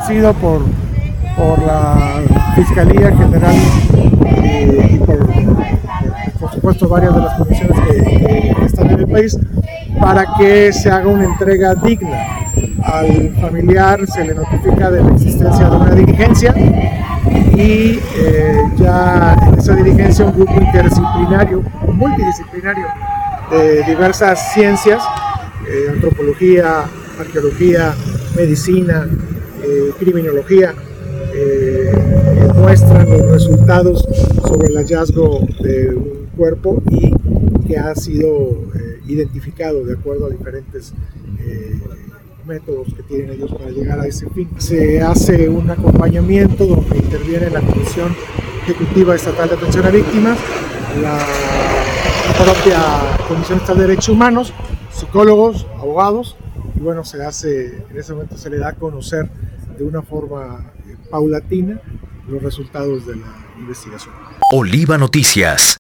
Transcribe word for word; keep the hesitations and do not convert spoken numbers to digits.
reconocido por, por la Fiscalía General eh, y por, por supuesto varias de las comisiones que, que están en el país, para que se haga una entrega digna. Al familiar se le notifica de la existencia de una diligencia y eh, ya en esa diligencia un grupo interdisciplinario, multidisciplinario de diversas ciencias, eh, antropología, arqueología, medicina, eh, criminología, eh, muestran los resultados sobre el hallazgo de un cuerpo y que ha sido eh, identificado de acuerdo a diferentes eh, métodos que tienen ellos para llegar a ese fin. Se hace un acompañamiento donde interviene la Comisión Ejecutiva Estatal de Atención a Víctimas, la, la propia Comisión Estatal de Derechos Humanos, psicólogos, abogados, y bueno, se hace, en ese momento se le da a conocer de una forma eh, paulatina los resultados de la investigación. Oliva Noticias.